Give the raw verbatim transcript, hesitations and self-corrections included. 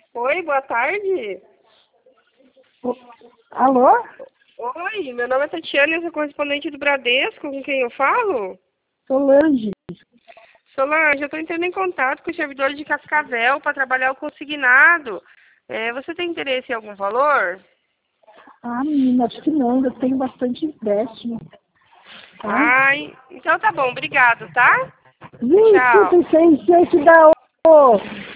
Oi, boa tarde. O- Alô? Oi, meu nome é Tatiana, eu sou correspondente do Bradesco, com quem eu falo? Solange. Solange, eu estou entrando em contato com os servidores de Cascavel para trabalhar o consignado. É, você tem interesse em algum valor? Ah, menina, acho que não, eu tenho bastante empréstimo, tá? Ai, então tá bom, obrigado, tá? vinte Tchau. e seis, te dá